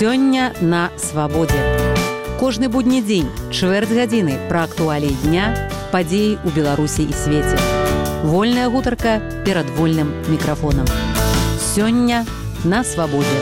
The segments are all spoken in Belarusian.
Сёння на свабодзе. Кожны будні дзень, чвэрць гадзіны пра актуаліі дня, падзеі ў Беларусі і свеце. Вольная гутарка перад вольным мікрафонам. Сёння на свабодзе.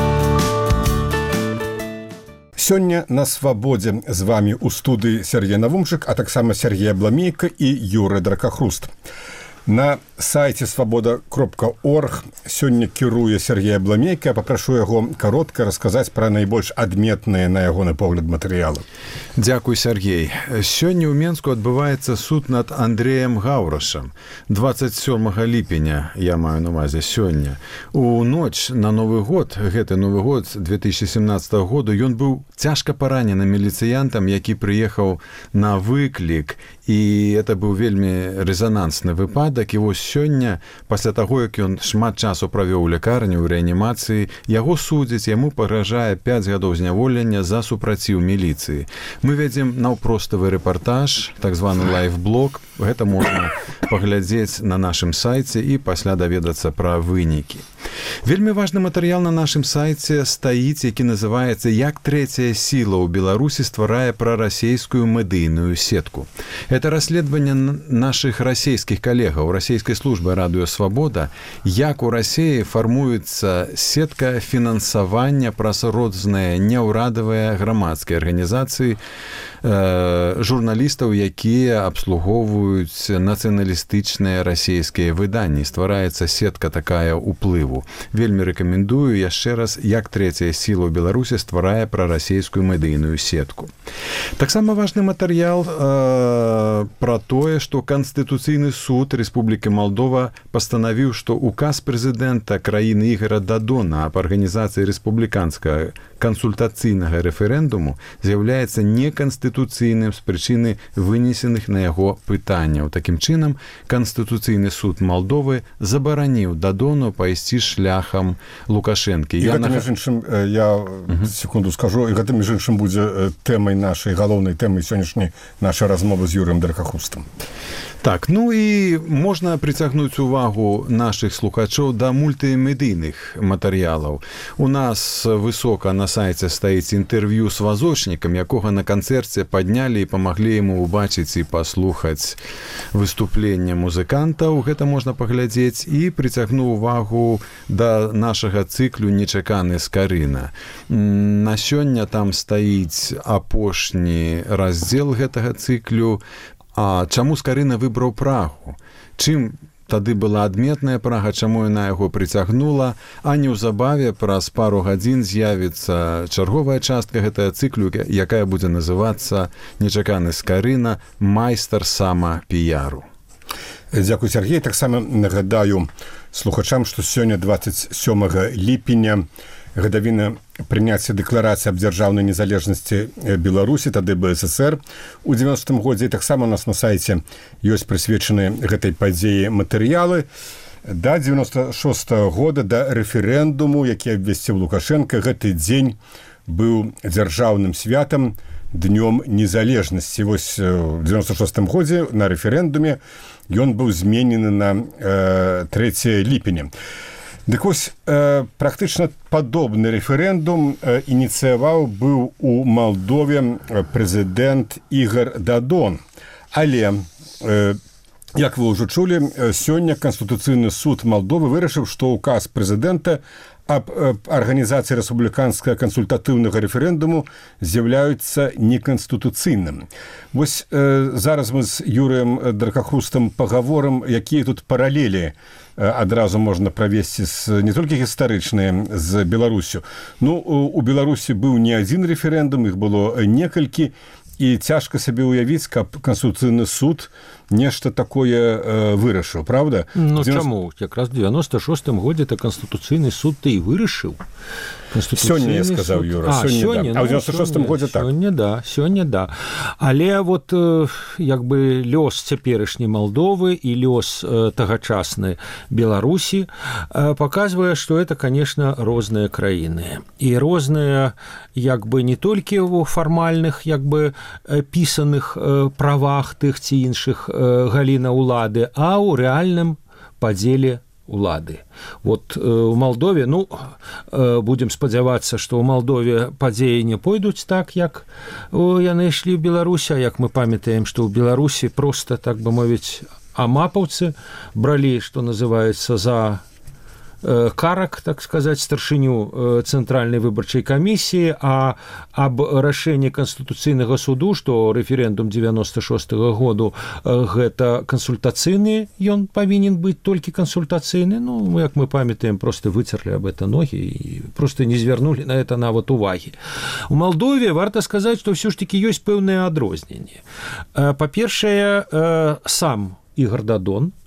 Сёння на свабодзе з вами ў студыі Сергей Навумчык, а таксама Сергей Абламейка і Юрый Дракахруст. На сайце свабода.орг сёння кіруе Сергей Абламейка. Папрашу яго каротка расказаць пра найбольш адметныя, на ягоны погляд, матэрыялы. Дзякуй, Сергей. Сёння ў Менску адбываецца суд над Андрэем Гаўрашам. 27 ліпеня, я маю на увазе сёння. У ноч на Новы год, гэты Новы год 2017 году, ён быў цяжка паранены міліцыянтам, які прыехаў на выклік, і это быў вельмі рэзанансны выпадак. І вось сёння, пасля таго, як ён шмат часу правёў у лякарні, у рэанімацыі, яго судзяць, яму пагражае 5 гадоў зняволення за супраціў міліцыі. Мы вядзем наўпроставы рэпартаж, так званы лайфблог. Гэта можна паглядзець на нашым сайце і пасля даведацца пра вынікі. Вельмі важны матэрыял на нашым сайце стаіць, які называецца «Як трэцяя сіла ў Беларусі стварае прарасейскую медыйную сетку». Это расследаванне нашых расійскіх калегаў расійскай службы «Радыё Свабода», як у Расіі фармуецца сетка фінансавання праз розныя няўрадавыя грамадскія арганізацыі, журналістаў, якія абслугоўваюць нацыяналістычныя расійскія выданні. Ствараецца сетка такая ўплыву. Вельмі рэкамендую яшчэ раз, як трэцяя сіла ў Беларусі стварае прарасійскую медыйную сетку. Таксама важны матэрыял пра тое, што Канстытуцыйны суд Рэспублікі Малдова пастанавіў, што указ прэзідэнта краіны Ігора Дадона аб арганізацыі рэспубліканскага кансультацыйнага рэферэндуму з'яўляецца неканстытуцыйным з прычыны вынесеных на яго пытанняў. Такім чынам, Канстытуцыйны суд Малдовы забараніў Дадону пайсці шляхам Лукашэнкі. І гэта, між іншым, я секунду скажу, і гэта, між іншым, будзе тэмай нашай, галоўнай тэмай сённяшняй нашай размовы з Юрыем Дракахрустам. Так, ну і можна прыцягнуць увагу нашых слухачоў да мультымедыйных матэрыялаў. У нас высока на сайце стаіць інтэрв'ю з вазочнікам, якога на канцэрце паднялі і памаглі яму ўбачыць і паслухаць выступленне музыкантаў. Гэта можна паглядзець. І прыцягну увагу да нашага цыклю «Нечаканы Скарына». На сёння там стаіць апошні раздзел гэтага цыклю. А чаму Скарына выбраў Прагу? Чым тады была адметная Прага, чаму яна яго прыцягнула, а неўзабаве праз пару гадзін з'явіцца чарговая частка гэтага цыклю, якая будзе называцца «Нечаканы Скарына. Майстар самапіяру». Дзякуй, Сергей. Таксама нагадаю слухачам, што сёння 27 ліпеня гадавіна прыняцця дэкларацыі аб дзяржаўнай незалежнасці Беларусі, тады БССР у 90-м годзе. І таксама у нас на сайце ёсць прысвечаныя гэтай падзеі матэрыялы. Да 96-го года, да рэферэндуму, які абвесціў Лукашенко, гэты дзень быў дзяржаўным святам, днём незалежнасці. Вось у 96-м годзе на рэферэндуме ён быў зменены на 3 ліпеня. Дык вось, практычна падобны рэферэндум ініцыяваў быў у Малдове прэзідэнт Ігор Дадон. Але, як вы ўжо чулі, сёння Канстытуцыйны суд Малдовы вырашыў, што указ прэзідэнта аб арганізацыі рэспубліканскага кансультатыўнага рэферэндуму з'яўляюцца неканстытуцыйным. Вось зараз мы з Юрыем Дракахрустам пагаворым, якія тут паралелі адразу можна правесці не толькі гістарычныя з Беларусю. Ну, у Беларусі быў не адзін рэферэндум, іх было некалькі, і цяжка сабе ўявіць, каб Канстытуцыйны суд нешта такое вырашыў, правда? Ну, чаму? Якраз в 96-м годзе то Канстытуцыйны суд ты і вырашыў. Сёння, я сказаў, Юра. Сёння, да. А ў 96-м годзе так. Сёння, да. Але вот як бы лёс цяперашняй Малдовы і лёс тагачасны Беларусі паказвае, што это, конечно, розныя краіны. І розныя, як бы, не толькі ў фармальных, як бы, пісаных правах тых ці іншых галіна ўлады, а ў рэальным падзеле улады. Вот у Молдове, ну, будем спадзявацца, што ў Молдове падзеі не пойдуць так, як яны ішлі ў Беларусі, а як мы памятаем, што ў Беларусі просто, так бы мовіць, амапаўцы бралі, што называецца, за карак, так сказать, старшыню Цэнтральнай выбарчай камісіі, а аб рашэнні Канстытуцыйнага суду, што рэферэндум 96-го году гэта кансультацыйны, ён павінен быць толькі кансультацыйны, ну, як мы памятаем, просто выцерлі аб это ногі і просто не звярнулі на это нават увагі. У Молдове варта сказаць, што ўсё ж такі ёсць пэўныя адрозненні. Па-першае, сам Ігор Дадон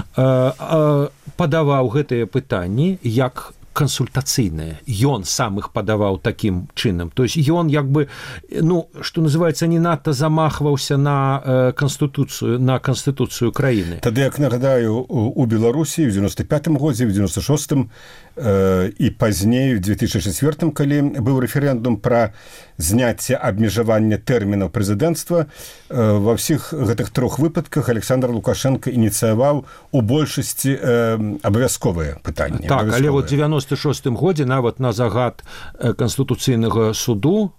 падаваў гэтыя пытанні як кансультацыйныя. Ён сам іх падаваў такім чынам. То есть ён як бы, ну, што называецца, не надта замахваўся на канстытуцыю краіны. Тады, як нагадаю, у Беларусі ў 95-м годзе, ў 96-м і пазней, у 2004-м, калі быў рэферэндум пра зняцце абмежавання тэрмінаў прэзідэнцтва, ва ўсіх гэтых трох выпадках Александр Лукашенко ініцыяваў у большасці абавязковыя пытанні. Так, але вот 96-м годзе нават на загад Канстытуцыйнага суду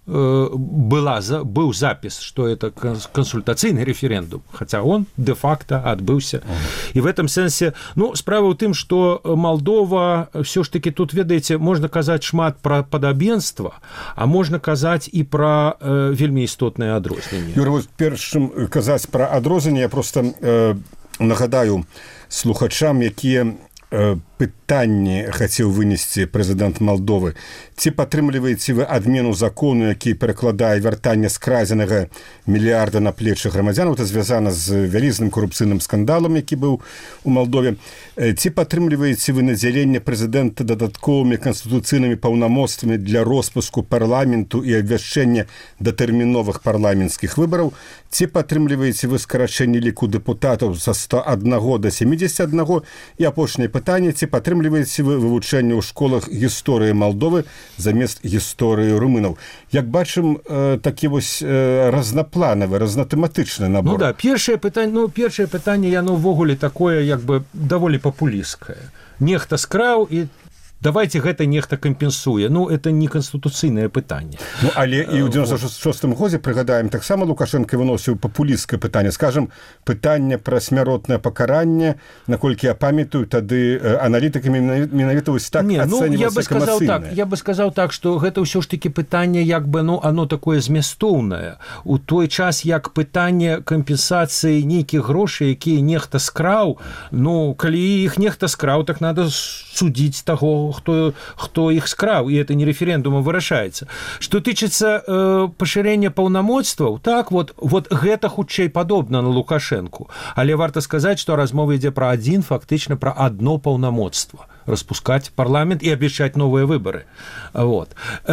быў запіс, што это кансультацыйны рэферэндум, хаця он де-факто адбыўся. І в этом сэнсе, ну, справа ў тым, што Молдова ўсё ж таки тут, ведаеце, можна казаць шмат пра падабенства, а можна казаць і пра вельмі істотныя адрозненні. Юрий, вот першым казаць пра адрозненні, я просто нагадаю слухачам, якія пытанні хацеў вынесці прэзідэнт Молдовы. Ці падтрымліваеце вы адмену закону, які перакладае вяртанне скрадзенага мільярда на плечы грамадзян? Это звязана з вялізным карупцыйным скандалам, які быў у Молдове. Ці падтрымліваеце вы надзяленне прэзідэнта дадатковымі канстытуцыйнымі паўнамоцтвамі для роспуску парламенту і абвяшчэння датэрміновых парламенцкіх выбараў? Ці падтрымліваеце вы скарачэнне ліку дэпутатаў са 101 до 71? І апошняе пытанне, ці падтрымліваеце вы вывучэнне ў школах гісторыі Молдовы замест гісторыі румынаў? Як бачым, такі вось разнапланавы, разнатэматычны набор. Ну да, першае пытанне, яно ўвогуле такое, як бы, даволі папулісткае. Нехта скраў і давайте гэта нехта кампенсуе. Ну, это не канстытуцыйнае пытанне. Ну, але і ў 96-м годзе, прыгадаем, таксама Лукашенко выносіў папулісткае пытанне. Скажем, пытанне пра смяротнае пакаранне, наколькі я памятаю, тады аналітыкамі менавіта вось так ацэньвалася эмацыйнае. Я бы сказаў так, што гэта ўсё ж такі пытанне, як бы, ну, оно такое змястоўнае. У той час, як пытанне кампенсацыі нейкіх грошай, якія нехта скраў, ну, калі іх нехта скраў, так надо судзіць таго, хто іх скраў, і это не рэферэндумам вырашаецца. Што тычыцца пашырэння паўнамоцтваў, так, вот гэта хутчэй падобна на Лукашэнку. Але варта сказаць, што размова ідзе пра фактычна пра адно паўнамоцтва. Распускаць парламент і абвяшчаць новыя выбары. Вот.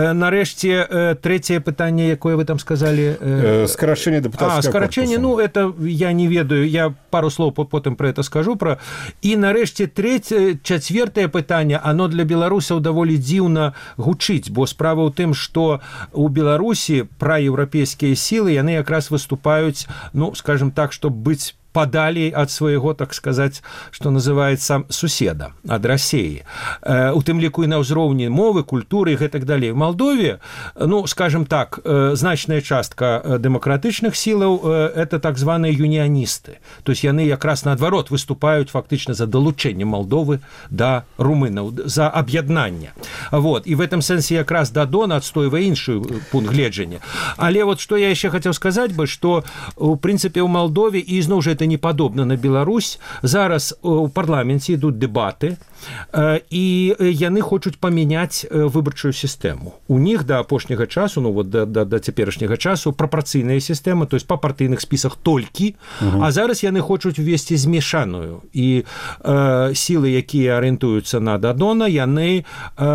Нарэшце, трэцяе пытанне, якое вы там сказалі... Скарачэнне дэпутацкага корпуса. Скарачэнне, ну, это я не ведаю, я пару слоў потым пра это скажу. І нарэшце, чацвёртае пытанне, оно для беларусаў даволі дзіўна гучыць, бо справа ў тым, што у Беларусі праеўрапейскія сілы, яны якраз выступаюць, ну, скажем так, чтобы быць падалей ад свайго, так сказаць, што называецца, суседа, ад Расіі. У тым ліку і на ўзроўні мовы, культуры і гэтак далей. В Молдове, ну, скажем так, значная частка дэмакратычных сілаў – это так званыя юніяністы. То есть яны якраз наадварот выступаюць фактычна за далучэнне Молдовы да румынаў, за аб'яднанне. Вот. І в этом сэнсе якраз Дадон адстойвае іншы пункт гледжання. Але вот што я яшчэ хацеў сказаць бы, што, у прынцыпе, у Молдове, і зноў жа это не падобна на Беларусь, зараз у парламенце ідуць дэбаты, і яны хочуць памяняць выбарчую сістэму. У них да апошняга часу, ну вот да цяперашняга часу прапорцыйная сістэма, то есть па партыйных спісах толькі, а зараз яны хочуць увесці змешаную. І сілы, якія арыентуюцца на Дадона, яны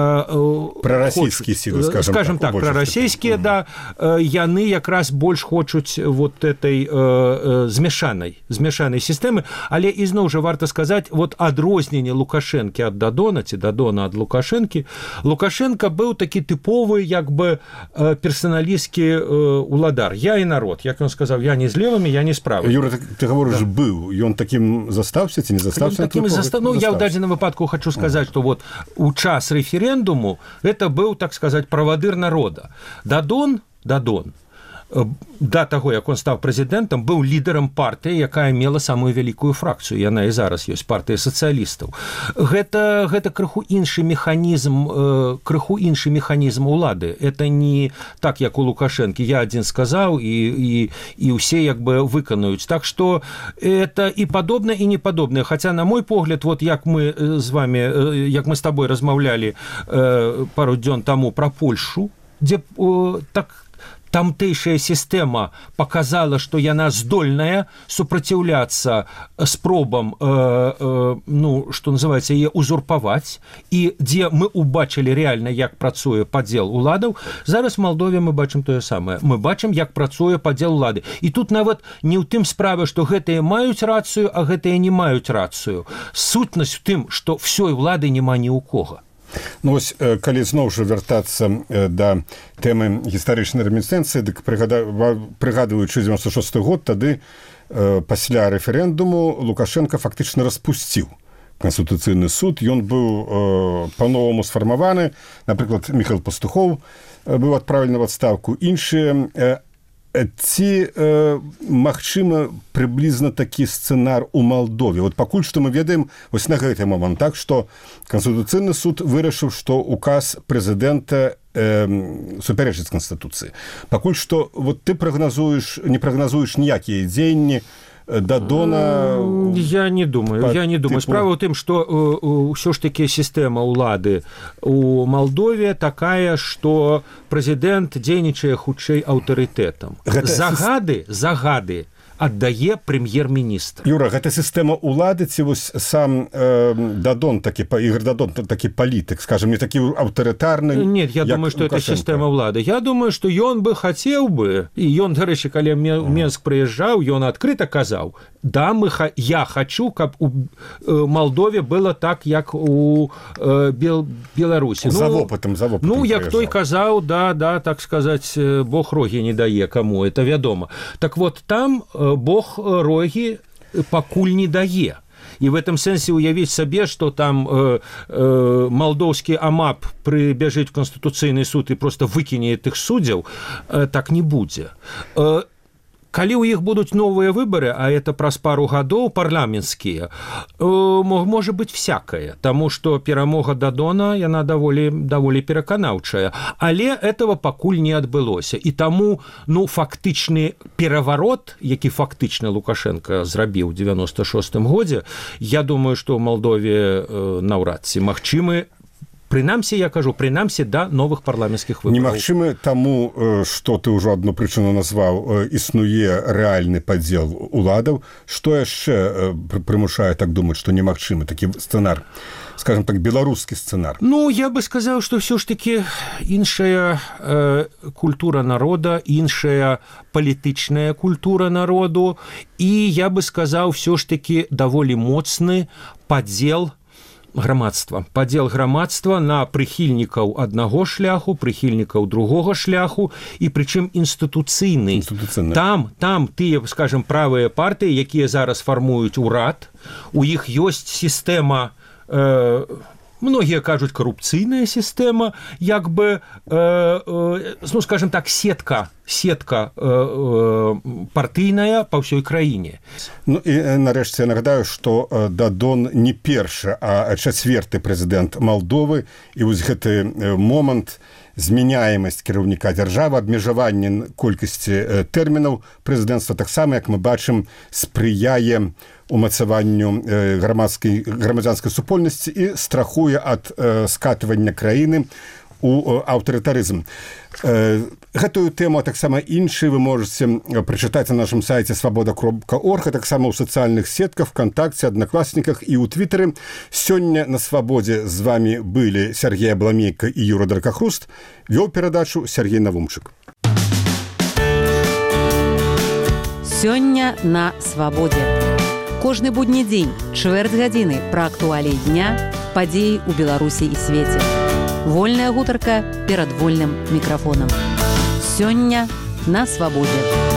прарасійскія сілы, скажем так, прарасійскія, да, яны якраз больш хочуць вот этой змешанай змяшанай сістэмы, але ізноў жа варта сказаць, вот адрозненне Лукашэнкі ад Дадона ці Дадона ад Лукашэнкі. Лукашенко быў такі тыповы як бы персаналісцкі уладар. Я і народ, як ён сказаў, я не з левымі, я не з правымі. Юра, ты говориш, быў, ён такім застаўся ці не застаўся? Ну, я ў дадзеным выпадку хочу сказаць, што вот у час рэферэндуму это быў, так сказаць, правадыр народа. Дадон да таго, як он стаў прэзідэнтам, быў лідарам партыі, якая мела самую вялікую фракцыю. Яна і зараз ёсць, партыя сацыялістаў. Гэта крыху іншы механізм улады. Это не так, як у Лукашэнкі. Я адзін сказаў, і ўсе як бы выканаюць. Так што это і падобна, і не падобна. Хаця, на мой погляд, вот як мы з табой размаўлялі пару дзён таму пра Польшу, дзе так тамтэйшая сістэма показала, што яна здольная супраціўляцца спробам, што называецца, яе узурпаваць, і дзе мы убачылі рэальна, як працуе падзел уладаў. Зараз в Малдове мы бачым тое самае. Мы бачым, як працуе падзел улады. І тут нават не ў тым справа, што гэтыя маюць рацыю, а гэтыя не маюць рацыю. Сутнасць у тым, што ўсёй улады няма ні ў кога. Ну, вось, калі зноў жа вяртацца да тэмы гістарычнай ремінісцэнцыі, дык прыгадваючы 96 год, тады пасля рэферэндуму Лукашенко фактычна распусціў Канстытуцыйны суд. Ён быў па-новаму сфармаваны. Напрыклад, Міхаіл Пастухоў быў адправлены ў адстаўку. Іншыя. Ці магчыма прыблізна такі сцэнар у Малдове? Вот пакуль што мы ведаем вось на гэты момант, так, што Канстытуцыйны суд вырашыў, што указ прэзідэнта супярэчыць Канстытуцыі. Пакуль што вот ты не прагназуеш ніякія дзеянні Дадона... Я не думаю. Справа ў тым, што ўсё ж такі сістэма ўлады у Малдове такая, што прэзідэнт дзейнічае хутчэй аўтарытэтам. Загады аддае прэм'ер-міністр. Юра, гэта сістэма ўлады ці вось сам Дадон, Ігор Дадон, такі палітык, скажем, не такі аўтарытарны? Нет, я думаю, што это сістэма ўлады. Я думаю, што ён бы хацеў бы, і ён, дарэчы, калі Менск прыязджаў, ён адкрыта казаў, да, я хочу, каб у Малдове было так, як у Беларусі. За вопытам Ну, як той казаў, да, так сказаць, Бог рогі не дае каму, это вядома. Так вот, там Бог рогі пакуль не дае. І в этом сэнсе уявіць сабе, што там малдоўскі АМАП прыбяжыць в Канстытуцыйны суд і просто выкіне тых суддзяў, так не будзе. Калі ў іх будуць новыя выбары, а это праз пару гадоў парламенцкія, можа быць всякае, таму што перамога Дадона, яна даволі пераканаўчая. Але этого пакуль не адбылося. І таму, фактычны пераварот, які фактычна Лукашенко зрабіў у 96 годзе, я думаю, што ў Малдове наўрад ці магчымы, прынамсі да новых парламенцкіх выбараў. Немагчымы таму, што ты ўжо адну прычыну назваў, існуе рэальны падзел уладаў. Што яшчэ прымушае так думаць, што немагчымы такі сцэнар, скажем так, беларускі сцэнар? Я бы сказаў, што ўсё ж такі іншая культура народа, іншая палітычная культура народу, і я бы сказаў, ўсё ж такі даволі моцны падзел грамадства на прыхільнікаў аднаго шляху, прыхільнікаў другога шляху, і прычым інстытуцыйны. Там тыя, скажем, правыя партыі, якія зараз фармуюць урад, у іх ёсць сістэма, многія кажуць, карупцыйная сістэма, як бы, скажем так, сетка партыйная па ўсёй краіне. І нарэшце я нагадаю, што Дадон не першы, а чацвёрты прэзідэнт Малдовы, і вось гэты момант змяняемасць кіраўніка дзяржавы, абмежаванне колькасці тэрмінаў прэзідэнцтва таксама, як мы бачым, спрыяе умацаванню грамадзянскай супольнасці і страхуе ад скатывання краіны у аўтарытарызм. Гэтую тэму, а таксама іншыя вы можаце прачытаць на нашым сайце свабода.орг, а таксама ў сацыяльных сетках, ВКонтакце, Аднакласніках і ў Твітары. Сёння на Свабодзе з вамі былі Сергей Абламейка і Юра Даркахруст. Вёў перадачу Сергей Навумчык. Сёння на свабодзе. Кожны будні дзень, чвэрць гадзіны пра актуаліі дня, падзеі ў Беларусі і свеце. Вольная гутарка перад вольным мікрафонам. Сёння на свабодзе.